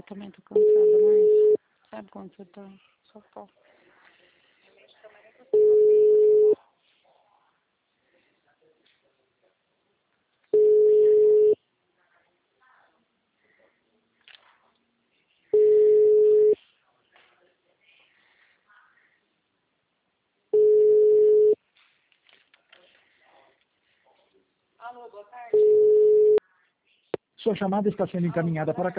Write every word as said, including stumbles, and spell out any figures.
também tô cansada, mas sabe quando você tá? Só posso. Sua chamada está sendo encaminhada para